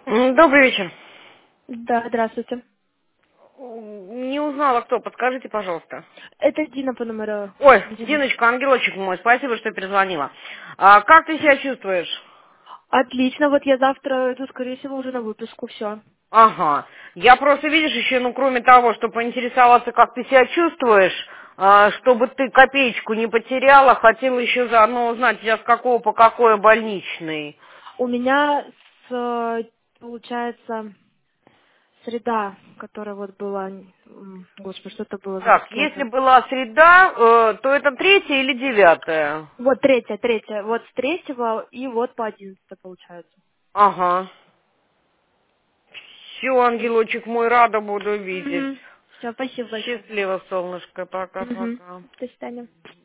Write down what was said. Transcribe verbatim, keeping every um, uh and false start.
М, Добрый вечер. Да, здравствуйте. М, Не узнала, кто. Подскажите, пожалуйста. Это Дина по номеру Ой, один. Диночка, ангелочек мой, спасибо, что перезвонила. А, как ты себя чувствуешь? Отлично, вот я завтра иду, скорее всего, уже на выписку, все. Ага. Я просто, видишь, еще, ну, кроме того, что поинтересоваться, как ты себя чувствуешь, а, чтобы ты копеечку не потеряла, хотела еще заодно узнать, тебя с какого по какой больничный. У меня, с, э, получается, среда, которая вот была, м, господи, что это было за Так, если воскресенье? была среда, э, то это третья или девятая? Вот третья, третья, вот с третьего и вот по одиннадцатое получается. Ага. Все, ангелочек мой, рада буду видеть. Угу. Все, спасибо большое. Счастливо, солнышко, Угу. пока-пока. До свидания.